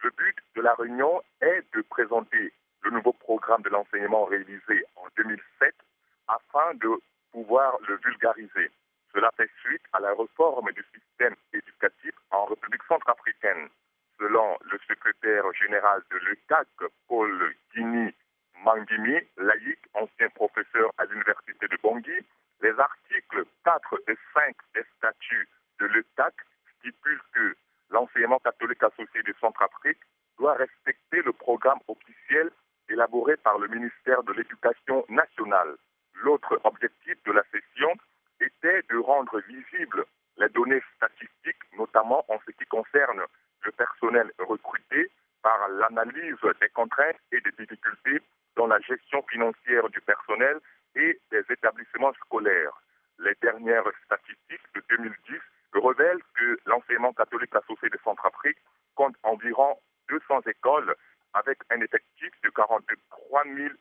Le but de la réunion est de présenter le nouveau programme de l'enseignement réalisé en 2007 afin de pouvoir le vulgariser. Cela fait suite à la réforme du système éducatif en République centrafricaine. Selon le secrétaire général de l'ECAC, Paul Guini Mangimi, laïque, ancien professeur à l'université de Bangui, les articles 4 et 5 des statuts de l'ECAC stipulent que l'enseignement catholique associé de Centrafrique doit respecter le programme officiel élaboré par le ministère de l'Éducation nationale. L'autre objectif de la session était de rendre visibles les données statistiques, notamment en ce qui concerne le personnel recruté par l'analyse des contraintes et des difficultés dans la gestion financière du personnel et des établissements scolaires. Les dernières statistiques de 2010 révèlent que l'enseignement catholique associé de Centrafrique compte environ 200 écoles avec un effectif de 43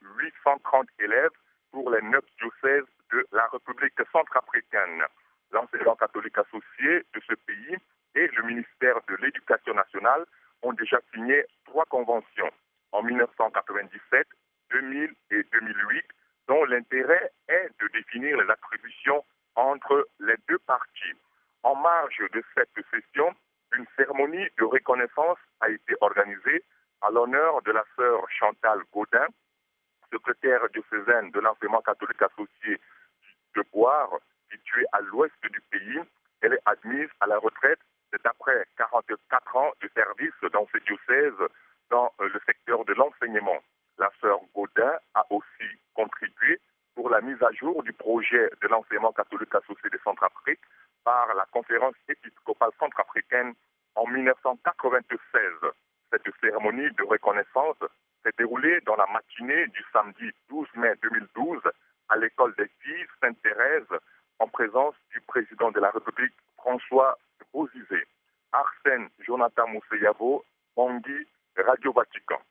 830 élèves pour les 9 diocèses de la République centrafricaine. L'enseignement catholique associé de ce pays et le ministère de l'Éducation nationale ont déjà signé 3 conventions en 1997, 2000 et 2008, dont l'intérêt est de définir les attributions entre les deux parties. En marge de cette session, une cérémonie de reconnaissance a été organisée à l'honneur de la sœur Chantal Gaudin, secrétaire diocésaine de l'enseignement catholique associé de Boire, située à l'ouest du pays. Elle est admise à la retraite après 44 ans de service dans ce diocèse dans le secteur de l'enseignement. La sœur Gaudin a aussi contribué pour la mise à jour du projet de l'enseignement catholique associé de Centrafrique par la conférence épiscopale centrafricaine en 1996. Cette cérémonie de reconnaissance s'est déroulée dans la matinée du samedi 12 mai 2012 à l'école des filles Sainte-Thérèse en présence du président de la République François Bozizé. Arsène Jonathan Mousseyavo, Bangui, Radio Vatican.